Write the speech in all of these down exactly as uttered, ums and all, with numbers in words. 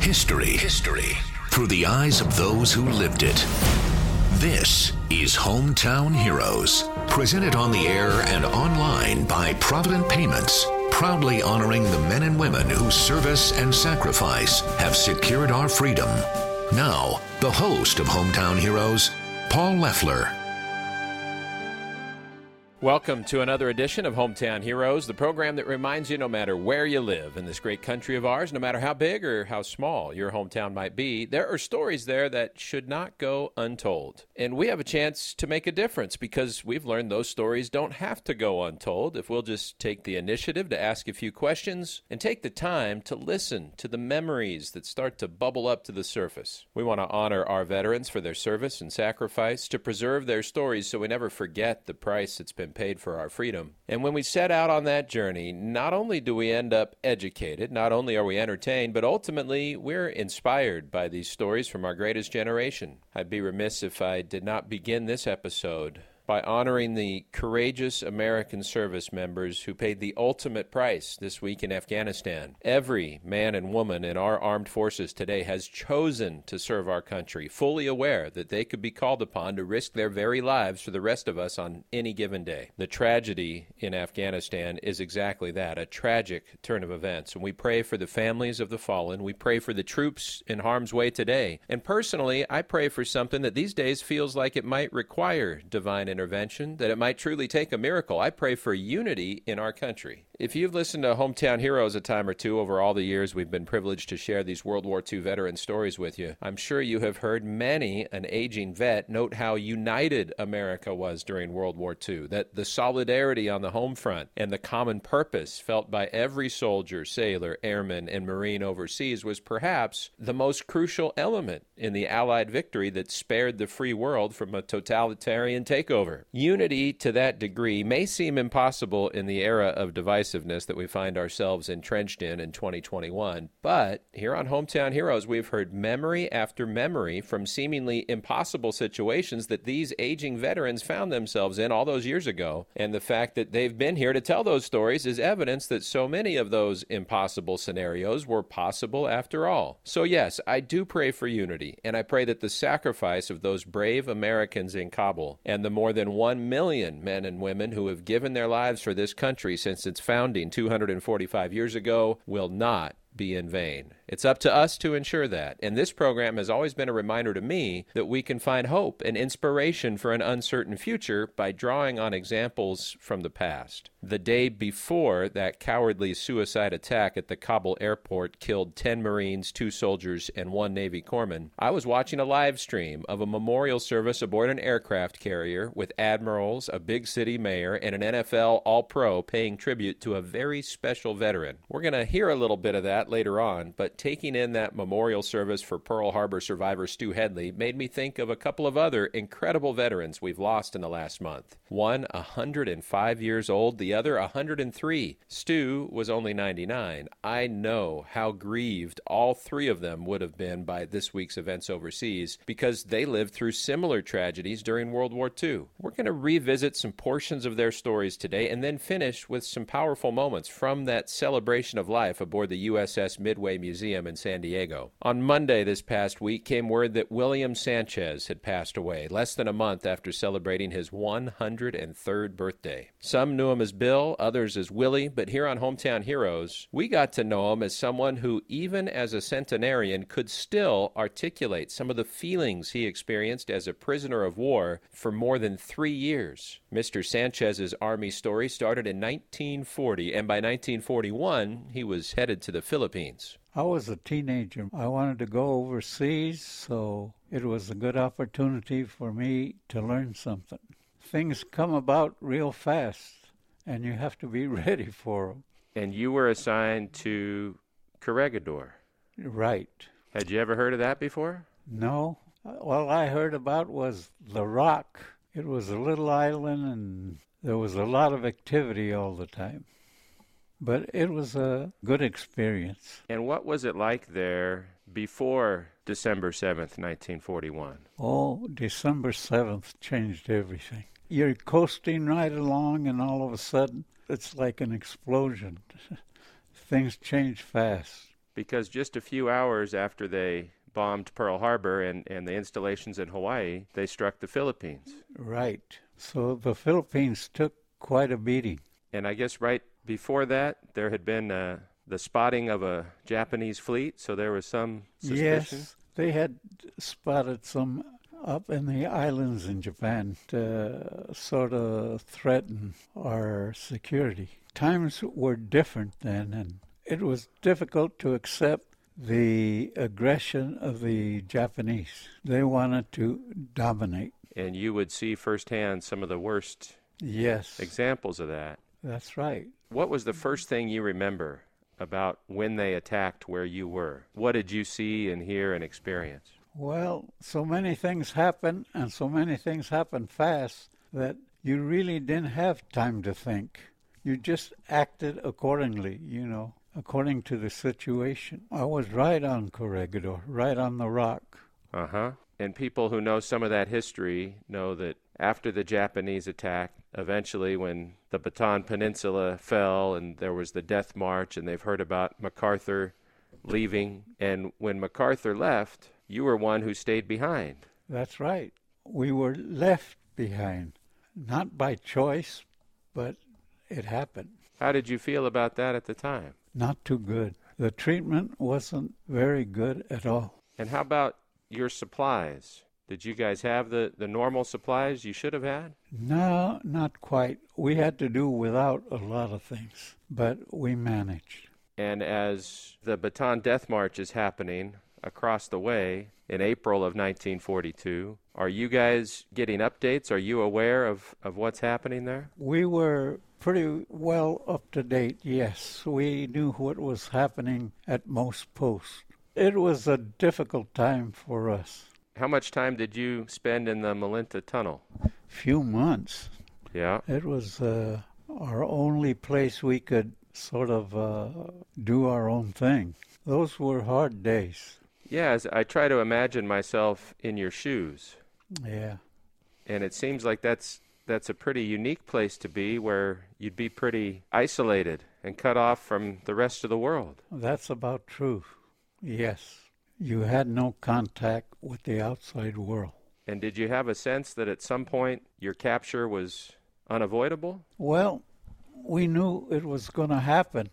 History. History. Through the eyes of those who lived it. This is Hometown Heroes. Presented on the air and online by Provident Payments. Proudly honoring the men and women whose service and sacrifice have secured our freedom. Now, the host of Hometown Heroes, Paul Leffler. Welcome to another edition of Hometown Heroes, the program that reminds you no matter where you live in this great country of ours, no matter how big or how small your hometown might be, there are stories there that should not go untold. And we have a chance to make a difference because we've learned those stories don't have to go untold if we'll just take the initiative to ask a few questions and take the time to listen to the memories that start to bubble up to the surface. We want to honor our veterans for their service and sacrifice, to preserve their stories so we never forget the price that's been paid for our freedom. And when we set out on that journey, not only do we end up educated, not only are we entertained, but ultimately we're inspired by these stories from our greatest generation. I'd be remiss if I did not begin this episode by honoring the courageous American service members who paid the ultimate price this week in Afghanistan. Every man and woman in our armed forces today has chosen to serve our country, fully aware that they could be called upon to risk their very lives for the rest of us on any given day. The tragedy in Afghanistan is exactly that, a tragic turn of events. And we pray for the families of the fallen. We pray for the troops in harm's way today. And personally, I pray for something that these days feels like it might require divine intervention, that it might truly take a miracle. I pray for unity in our country. If you've listened to Hometown Heroes a time or two over all the years we've been privileged to share these World War Two veteran stories with you, I'm sure you have heard many an aging vet note how united America was during World War Two, that the solidarity on the home front and the common purpose felt by every soldier, sailor, airman, and Marine overseas was perhaps the most crucial element in the Allied victory that spared the free world from a totalitarian takeover. Unity to that degree may seem impossible in the era of divisiveness that we find ourselves entrenched in in twenty twenty-one, but here on Hometown Heroes, we've heard memory after memory from seemingly impossible situations that these aging veterans found themselves in all those years ago, and the fact that they've been here to tell those stories is evidence that so many of those impossible scenarios were possible after all. So yes, I do pray for unity, and I pray that the sacrifice of those brave Americans in Kabul and the more than one million men and women who have given their lives for this country since its founding two hundred forty-five years ago will not be in vain. It's up to us to ensure that. And this program has always been a reminder to me that we can find hope and inspiration for an uncertain future by drawing on examples from the past. The day before that cowardly suicide attack at the Kabul airport killed ten Marines, two soldiers, and one Navy corpsman, I was watching a live stream of a memorial service aboard an aircraft carrier with admirals, a big city mayor, and an N F L All-Pro paying tribute to a very special veteran. We're going to hear a little bit of that later on, but taking in that memorial service for Pearl Harbor survivor Stu Headley made me think of a couple of other incredible veterans we've lost in the last month. One one hundred five years old, the other one hundred three. Stu was only ninety-nine. I know how grieved all three of them would have been by this week's events overseas because they lived through similar tragedies during World War Two. We're going to revisit some portions of their stories today and then finish with some powerful moments from that celebration of life aboard the U S S Midway Museum in San Diego. On Monday this past week came word that William Sanchez had passed away, less than a month after celebrating his one hundred third birthday. Some knew him as Bill, others as Willie, but here on Hometown Heroes, we got to know him as someone who, even as a centenarian, could still articulate some of the feelings he experienced as a prisoner of war for more than three years. Mister Sanchez's Army story started in nineteen forty, and by nineteen forty-one, he was headed to the Philippines. I was a teenager. I wanted to go overseas, so it was a good opportunity for me to learn something. Things come about real fast, and you have to be ready for them. And you were assigned to Corregidor. Right. Had you ever heard of that before? No. All I heard about was The Rock. It was a little island, and there was a lot of activity all the time. But it was a good experience. And what was it like there before December seventh, nineteen forty-one? Oh, December seventh changed everything. You're coasting right along, and all of a sudden, it's like an explosion. Things change fast. because just a few hours after they bombed Pearl Harbor and, and the installations in Hawaii, they struck the Philippines. Right. So the Philippines took quite a beating. And I guess right before that, there had been uh, the spotting of a Japanese fleet, so there was some suspicion? Yes, they had spotted some up in the islands in Japan to sort of threaten our security. Times were different then, and it was difficult to accept the aggression of the Japanese. They wanted to dominate. And you would see firsthand some of the worst yes. examples of that. That's right. What was the first thing you remember about when they attacked where you were? What did you see and hear and experience? Well, so many things happened, and so many things happened fast that you really didn't have time to think. You just acted accordingly, you know, according to the situation. I was right on Corregidor, right on the rock. Uh-huh. And people who know some of that history know that after the Japanese attack, eventually when the Bataan Peninsula fell and there was the Death March, and they've heard about MacArthur leaving, and when MacArthur left, you were one who stayed behind. That's right. We were left behind, not by choice, but it happened. How did you feel about that at the time? Not too good. The treatment wasn't very good at all. And how about your supplies? Did you guys have the, the normal supplies you should have had? No, not quite. We had to do without a lot of things, but we managed. And as the Bataan Death March is happening across the way in April of nineteen forty-two, are you guys getting updates? Are you aware of, of what's happening there? We were pretty well up to date, yes. We knew what was happening at most posts. It was a difficult time for us. How much time did you spend in the Malinta Tunnel? Few months. Yeah. It was uh, our only place we could sort of uh, do our own thing. Those were hard days. Yeah, as I try to imagine myself in your shoes. Yeah. And it seems like that's that's a pretty unique place to be, where you'd be pretty isolated and cut off from the rest of the world. That's about true. Yes. You had no contact with the outside world. And did you have a sense that at some point your capture was unavoidable? Well, we knew it was going to happen,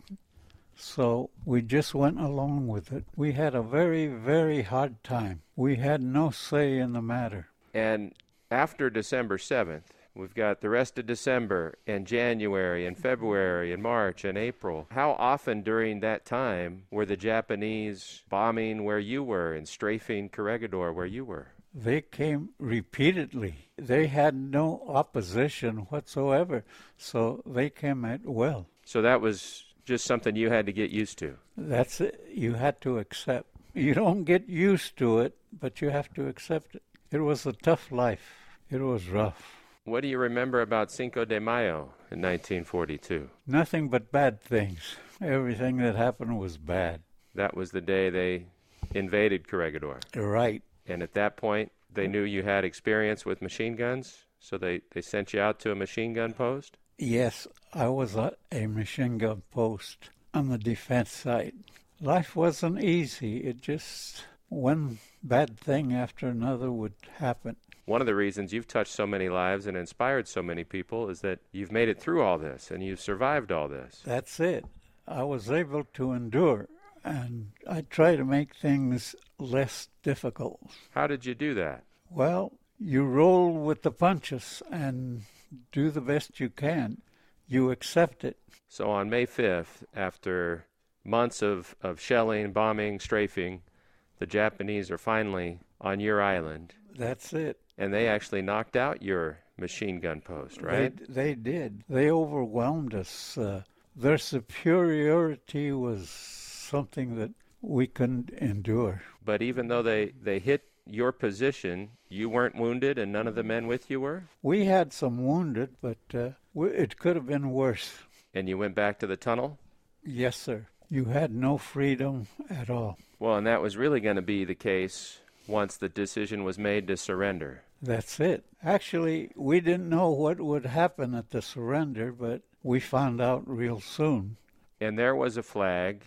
so we just went along with it. We had a very, very hard time. We had no say in the matter. And after December seventh, we've got the rest of December and January and February and March and April. How often during that time were the Japanese bombing where you were and strafing Corregidor where you were? They came repeatedly. They had no opposition whatsoever, so they came at will. So that was just something you had to get used to. That's it. You had to accept. You don't get used to it, but you have to accept it. It was a tough life. It was rough. What do you remember about Cinco de Mayo in nineteen forty-two? Nothing but bad things. Everything that happened was bad. That was the day they invaded Corregidor. Right. And at that point, they knew you had experience with machine guns, so they, they sent you out to a machine gun post? Yes, I was at a machine gun post on the defense side. Life wasn't easy. It just, one bad thing after another would happen. One of the reasons you've touched so many lives and inspired so many people is that you've made it through all this and you've survived all this. That's it. I was able to endure, and I try to make things less difficult. How did you do that? Well, you roll with the punches and do the best you can. You accept it. So on May fifth, after months of, of shelling, bombing, strafing, the Japanese are finally on your island. That's it. And they actually knocked out your machine gun post, right? They, they did. They overwhelmed us. Uh, their superiority was something that we couldn't endure. But even though they, they hit your position, you weren't wounded and none of the men with you were? We had some wounded, but uh, it could have been worse. And you went back to the tunnel? Yes, sir. You had no freedom at all. Well, and that was really going to be the case once the decision was made to surrender. That's it. Actually, we didn't know what would happen at the surrender, but we found out real soon. And there was a flag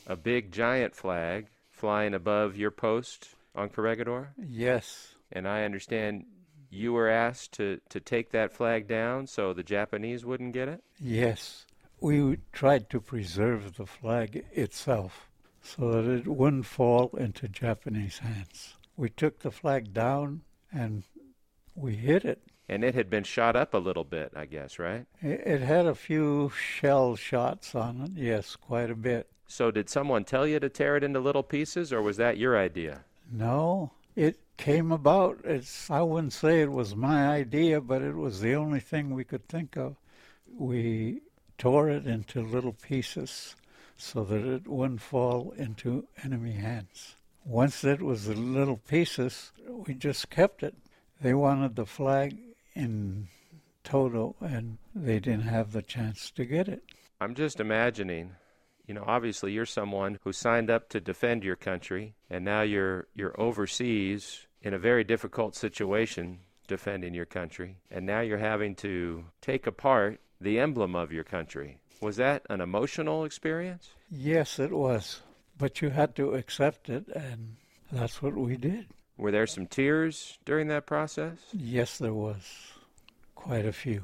a big giant flag flying above your post on Corregidor? Yes. And I understand you were asked to, to take that flag down so the Japanese wouldn't get it? Yes. We tried to preserve the flag itself so that it wouldn't fall into Japanese hands. We took the flag down and we hit it. And it had been shot up a little bit, I guess, right? It, it had a few shell shots on it, yes, quite a bit. So did someone tell you to tear it into little pieces, or was that your idea? No, it came about. It's, I wouldn't say it was my idea, but it was the only thing we could think of. We tore it into little pieces so that it wouldn't fall into enemy hands. Once it was in little pieces, we just kept it. They wanted the flag in total, and they didn't have the chance to get it. I'm just imagining, you know, obviously you're someone who signed up to defend your country, and now you're you're overseas in a very difficult situation defending your country, and now you're having to take apart the emblem of your country. Was that an emotional experience? Yes, it was. But you had to accept it, and that's what we did. Were there some tears during that process? Yes, there was. Quite a few.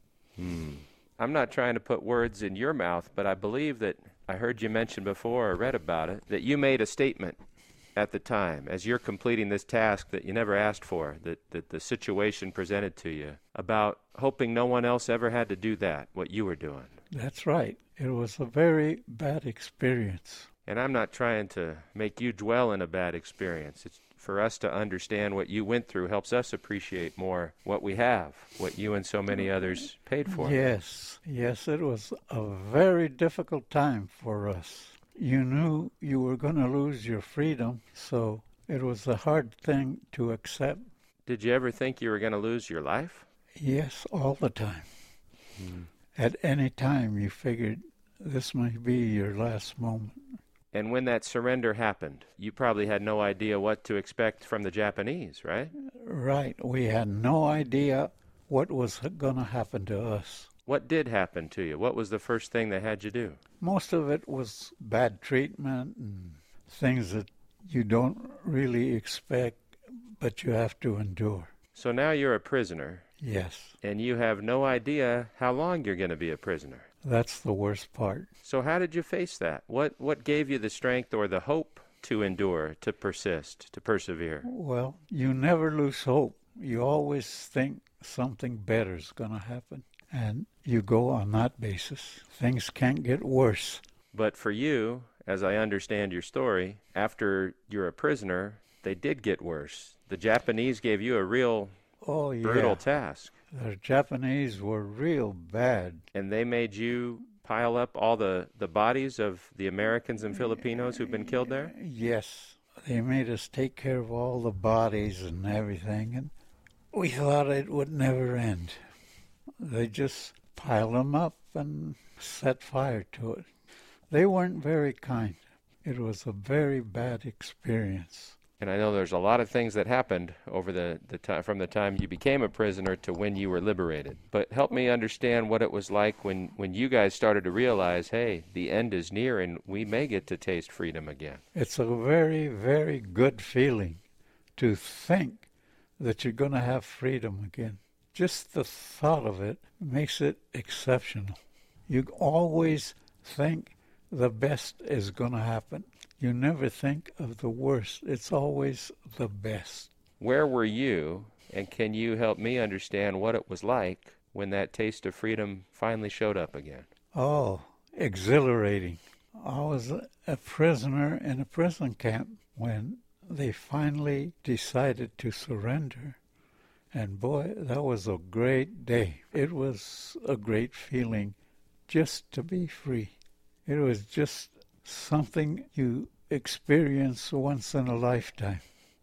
Hmm. I'm not trying to put words in your mouth, but I believe that I heard you mention before, or read about it, that you made a statement at the time, as you're completing this task that you never asked for, that, that the situation presented to you, about hoping no one else ever had to do that, what you were doing. That's right. It was a very bad experience. And I'm not trying to make you dwell in a bad experience. It's for us to understand what you went through helps us appreciate more what we have, what you and so many others paid for. Yes, yes, it was a very difficult time for us. You knew you were going to lose your freedom, so it was a hard thing to accept. Did you ever think you were going to lose your life? Yes, all the time. Hmm. At any time you figured this might be your last moment. And when that surrender happened, you probably had no idea what to expect from the Japanese, right? Right. We had no idea what was going to happen to us. What did happen to you? What was the first thing they had you do? Most of it was bad treatment and things that you don't really expect, but you have to endure. So now you're a prisoner. Yes. And you have no idea how long you're going to be a prisoner. That's the worst part. So how did you face that? What what gave you the strength or the hope to endure, to persist, to persevere? Well, you never lose hope. You always think something better is going to happen, and you go on that basis. Things can't get worse. But for you, as I understand your story, after you're a prisoner, they did get worse. The Japanese gave you a real oh, yeah. brutal task. The Japanese were real bad. And they made you pile up all the, the bodies of the Americans and Filipinos who've been killed there? Yes. They made us take care of all the bodies and everything, and we thought it would never end. They just piled them up and set fire to it. They weren't very kind. It was a very bad experience. And I know there's a lot of things that happened over the, the time from the time you became a prisoner to when you were liberated. But help me understand what it was like when, when you guys started to realize, hey, the end is near and we may get to taste freedom again. It's a very, very good feeling to think that you're going to have freedom again. Just the thought of it makes it exceptional. You always think the best is going to happen. You never think of the worst. It's always the best. Where were you, and can you help me understand what it was like when that taste of freedom finally showed up again? Oh, exhilarating. I was a prisoner in a prison camp when they finally decided to surrender. And boy, that was a great day. It was a great feeling just to be free. It was just something you experience once in a lifetime.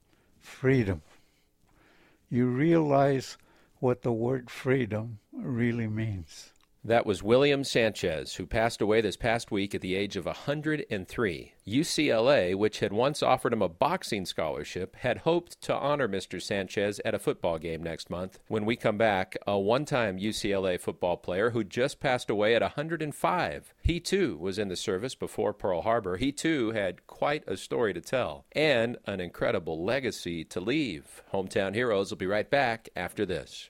Freedom. You realize what the word freedom really means. That was William Sanchez, who passed away this past week at the age of one hundred three. U C L A, which had once offered him a boxing scholarship, had hoped to honor Mister Sanchez at a football game next month. When we come back, a one-time U C L A football player who just passed away at one hundred five. He, too, was in the service before Pearl Harbor. He, too, had quite a story to tell and an incredible legacy to leave. Hometown Heroes will be right back after this.